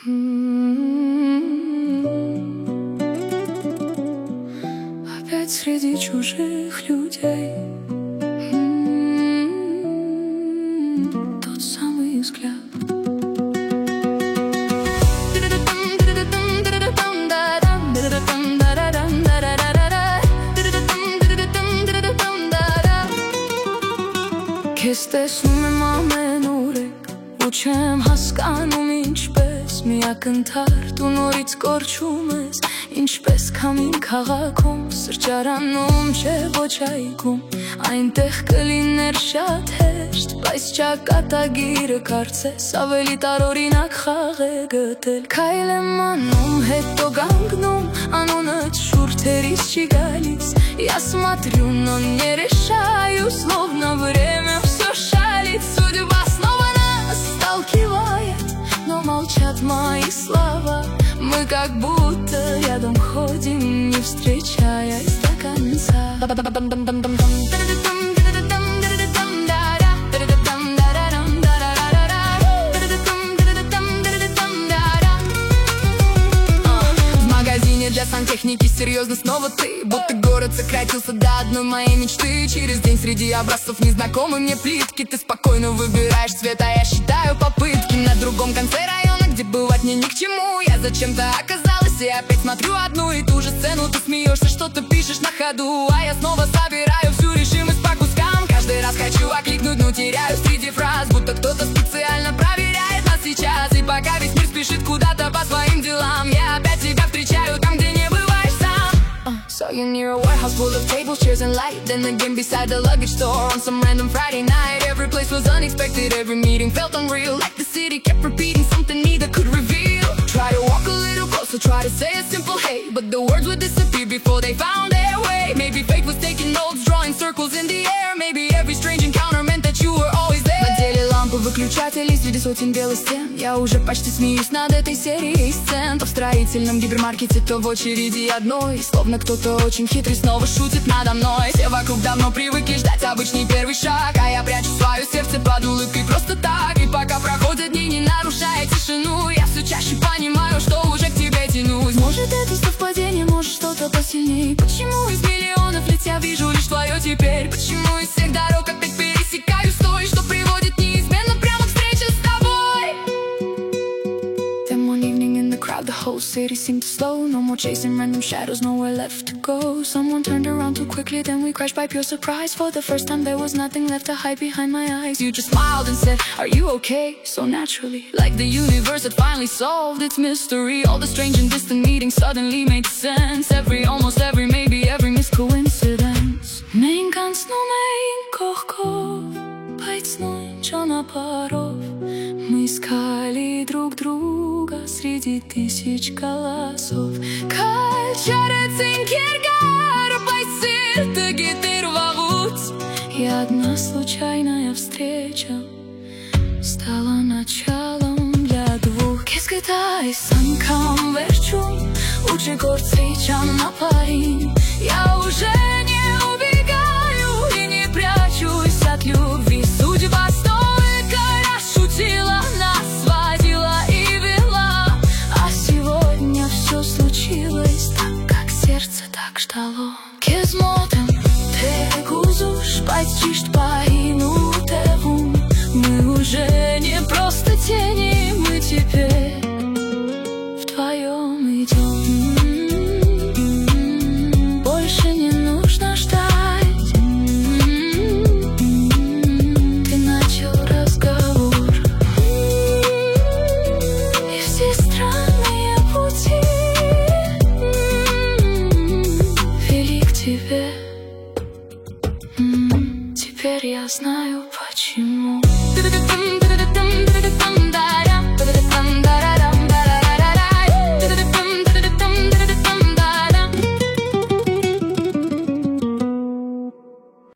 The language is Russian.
Опять среди чужих людей тот самый взгляд. Քեստեսնում եմ ամեն օրեք ու չեմ հասկանում ինչպես մի ակնթար դու նորից կորչում ես, ինչպես քամին քաղաքում, սրճարանում չէ ոչ այգում, այնտեղ կլիներ շատ հեշտ, բայց ճակատագիրը կարծես ավելի տարօրինակ խաղ է գտել։ Քայլ եմ անում, հետո կանգնում, անունդ շուրթերից չի галис. Я смотрю, но не решаю, словно время все шалит. Судьба снова нас сталкивает, но молчат мои слова. Мы как будто рядом ходим, не встречаясь до конца. Для сантехники серьезно снова ты, будто город сократился до одной моей мечты. Через день среди образцов незнакомой мне плитки. Ты спокойно выбираешь цвет, а я считаю попытки. На другом конце района, где бывать мне ни к чему, я зачем-то оказалась и опять смотрю одну и ту же сцену. Ты смеешься, что-то пишешь на ходу, а я снова собираю всю решимость по кускам. Каждый раз хочу окликнуть, но теряю среди фраз, будто кто-то специально проверяет нас сейчас. И пока весь мир спешит куда-то по своим делам, я опять тебя встречаю там, где не бываешь сам. Saw you near a warehouse full of tables, chairs and light. Then again beside the luggage store on some random Friday night. Every place was unexpected, every meeting felt unreal. Like the city kept repeating something neither could reveal. Try to walk a little closer, try to say a simple hey, but the words would disappear before they found their way. Maybe fate was taking notes, drawing circles in the air. Maybe every strange encounter meant that you were always there. На деле лампы выключателей среди сотен белых стен. Я уже почти смеюсь над этой серией сцен. То в строительном гипермаркете, то в очереди одной. Словно кто-то очень хитрый снова шутит надо мной. Все вокруг давно привыкли ждать обычный первый шаг, а я прячу свое сердце под улыбкой просто так. И пока проходят дни, не нарушая тишину, я все чаще понимаю, что уже к тебе тянусь. Может это совпадение, может что-то посильнее. Почему из миллионов лиц я вижу лишь твое теперь? Почему из всех дорог опять пересекаю с той, что приводит неизменно прямо к встрече с тобой? Then one evening in the crowd, the whole city seemed to slow. No more chasing random shadows, nowhere left to go. Someone turned around too quickly, then we crashed by pure surprise. For the first time there was nothing left to hide behind my eyes. You just smiled and said, are you okay? So naturally, like the universe had finally solved its mystery. All the strange and distant meetings suddenly made sense. Almost every, maybe every missed coincidence. Մենք անցնում էինք կողքով, բայց նույն ճանապարհով. Мы искали друг друга среди тысяч голосов. Քաջարեցինք երկար, բայց սիրտը գիտեր վաղուց. И одна случайная встреча стала началом для двух. Քեզ գտայիս անգամ վերջում, ու չգործրի ճանապարհին. Я уже не убегаю и не прячусь от любви. Судьба столько раз шутила, нас сводила и вела. А сегодня все случилось так, как сердце так ждало. Քեզ մոտ եմ, թե գուզուշ, բայց ճիշտ պահին ու տեղում. Мы уже не просто тени, мы теперь вдвоем идем. Больше не нужно ждать. Ты начал разговор, и все странные пути вели к тебе. Теперь я знаю почему.